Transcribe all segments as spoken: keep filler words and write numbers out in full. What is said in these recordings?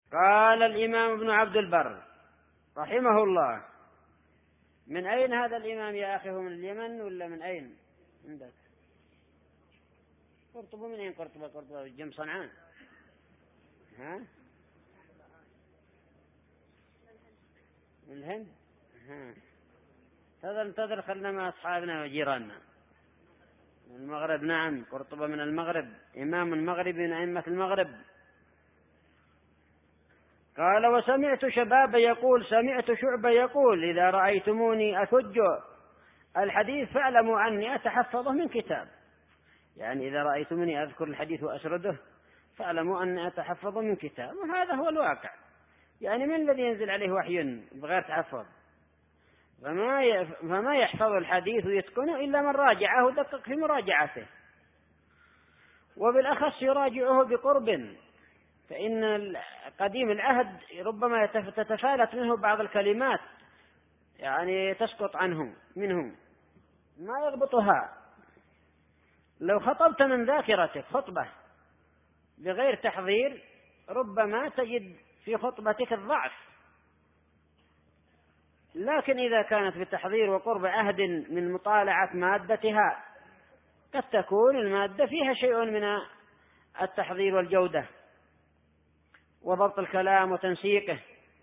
قال الإمام ابن عبد البر رحمه الله: من أين هذا الإمام يا أخي؟ هو من اليمن ولا من أين عندك؟ قرطبة من أين؟ قرطبة قرطبة جنب صنعاء. ها؟ من الهند. ها. تذر انتظر خلنا مع أصحابنا وجيراننا من المغرب. نعم، قرطبة من المغرب، إمام مغربي من أئمة المغرب. قال: وسمعت شباب يقول سمعت شعبة يقول: إذا رأيتموني أثج الحديث فاعلموا أني أتحفظه من كتاب. يعني إذا رأيتموني أذكر الحديث وأسرده فاعلموا أني أتحفظه من كتاب. وهذا هو الواقع. يعني من الذي ينزل عليه وحي بغير تحفظ؟ فما فما يحفظ الحديث ويتقنه إلا من راجعه ودقق في مراجعته، وبالأخص يراجعه بقرب، فإن قديم العهد ربما تتفالت منه بعض الكلمات، يعني تسقط عنه منه ما يضبطها. لو خطبت من ذاكرتك خطبة بغير تحضير ربما تجد في خطبتك الضعف، لكن إذا كانت بتحضير وقرب عهد من مطالعة مادتها قد تكون المادة فيها شيء من التحضير والجودة وضبط الكلام وتنسيقه.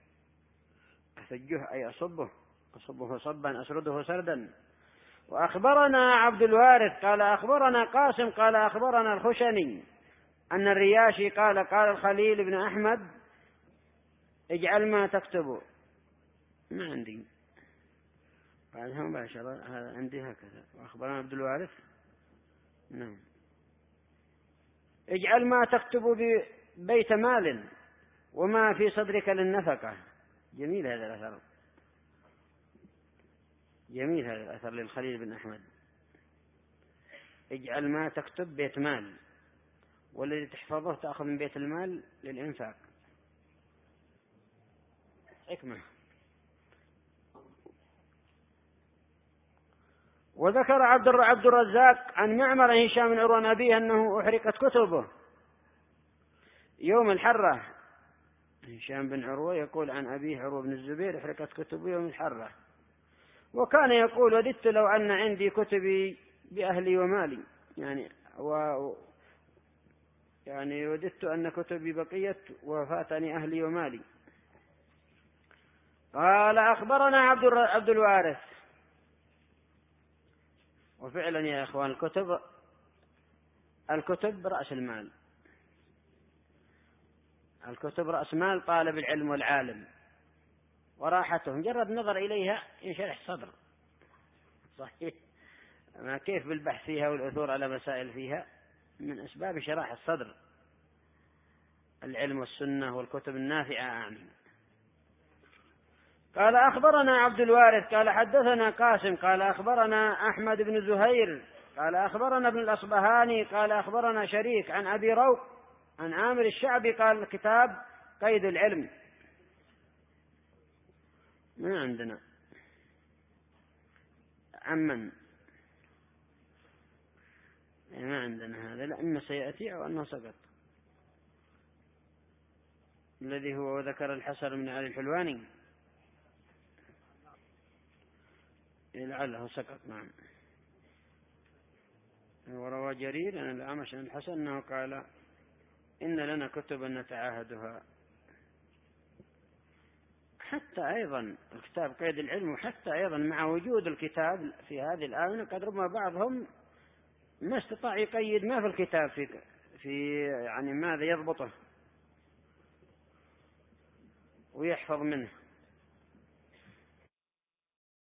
أثجه أي أصبه، أصبه صبا أسرده سردا. وأخبرنا عبد الوارث قال أخبرنا قاسم قال أخبرنا الخشني أن الرياشي قال قال الخليل بن أحمد: اجعل ما تكتب. ما عندي بعدها مباشرة، هذا عندي هكذا. وأخبرنا عبد الوارث. نعم. اجعل ما تكتب ببيت مال وما في صدرك للنفقة. جميل هذا الأثر، جميل هذا الأثر للخليل بن أحمد. اجعل ما تكتب بيت مال، والذي تحفظه تأخذ من بيت المال للإنفاق. حكمة. وذكر عبد عبد الرزاق عن معمر هشام بن عروة أبيه أنه أحرقت كتبه يوم الحرة. هشام بن عروة يقول عن أبيه عروة بن الزبير: أحرقت كتبه يوم الحرة. وكان يقول: وددت لو أن عندي كتبي بأهلي ومالي. يعني و يعني وددت أن كتبي بقيت وفاتني أهلي ومالي. قال: أخبرنا عبد عبد الوارث. وفعلا يا إخوان الكتب الكتب رأس المال، الكتب رأس مال طالب العلم والعالم، وراحته مجرد نظر إليها ينشرح صدر. صحيح، ما كيف بالبحث فيها والعثور على مسائل فيها من أسباب شراح الصدر العلم والسنة والكتب النافعة. آمين. قال: أخبرنا عبد الوارث قال حدثنا قاسم قال أخبرنا أحمد بن زهير قال أخبرنا ابن الأصبهاني قال أخبرنا شريك عن أبي روق عن عامر الشعبي قال: الكتاب قيد العلم. ما عندنا عمن ما عندنا هذا، لا إما سيأتي أو أنه سقط. الذي هو وذكر الحسن من آل الحلواني لعله سقط. نعم. وروى جرير أن الأعمش عن الحسن أنه قال: إن لنا كتبا نتعاهدها. حتى أيضا الكتاب قيد العلم، وحتى أيضا مع وجود الكتاب في هذه الآونة قد ربما بعضهم ما استطاع يقيد ما في الكتاب في, في يعني ماذا يضبطه ويحفظ منه.